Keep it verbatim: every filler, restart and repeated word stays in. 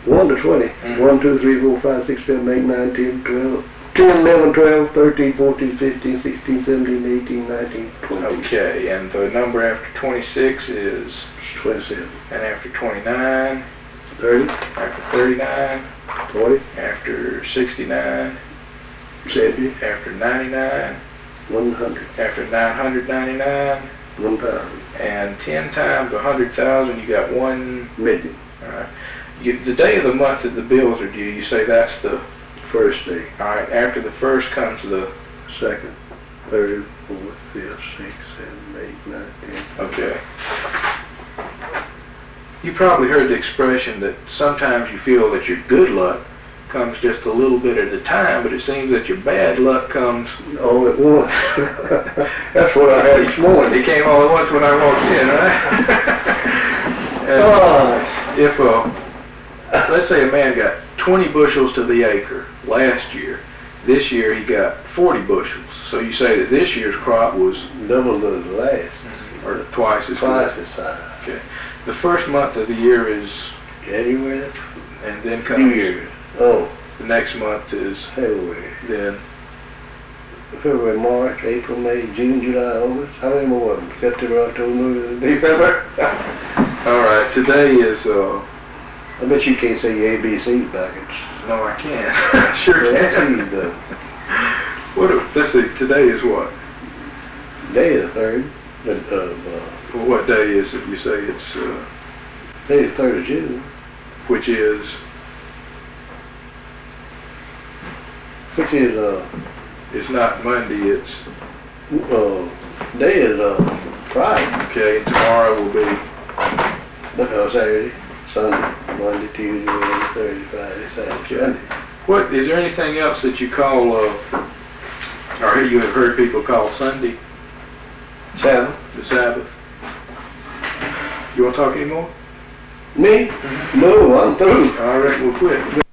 one to twenty. Mm-hmm. one, two, three, four, five, six, seven, eight, nine, ten, twelve. ten, eleven, twelve, thirteen, fourteen, fifteen, sixteen, seventeen, eighteen, nineteen, twenty. Okay, and the number after twenty-six is? twenty-seven. And after twenty-nine? thirty. After thirty-nine? forty. After sixty-nine? seventy. After ninety-nine? one hundred. After nine hundred ninety-nine? one thousand. And ten times one hundred thousand, you got one million. All right. You, the day of the month that the bills are due, you say that's the first day. All right. After the first comes the second, third, fourth, fifth, sixth, seventh, eighth, ninth, tenth. Okay. You probably heard the expression that sometimes you feel that your good luck comes just a little bit at a time, but it seems that your bad luck comes all at once. That's what I had this morning. It came all at once when I walked in, right? And oh. If uh, let's say a man got twenty bushels to the acre last year, this year he got forty bushels. So you say that this year's crop was double the last, or twice as twice good. as high. Okay. The first month of the year is January, and then comes New Year's. Oh, the next month is February. Then February, March, April, May, June, July, August. How many more of them? September, October, November, December. All right. Today is. Uh, I bet you can't say your A B C backwards. No, I can't. Sure can. The What? If, let's see. Today is what? Day is the third. Of, uh, Well, what day is it? You say it's. Uh, day is the third of June. Which is. Which is uh. It's not Monday. It's. Uh, day is uh Friday. Okay. And tomorrow will be. Uh, Saturday, Sunday, Monday, Tuesday, Wednesday, Thursday, Friday, Saturday, Okay. Sunday. What is there anything else that you call uh, or you have heard people call Sunday? Sabbath. The Sabbath. You want to talk anymore? Me? Mm-hmm. No, I'm through. All right, we'll quit.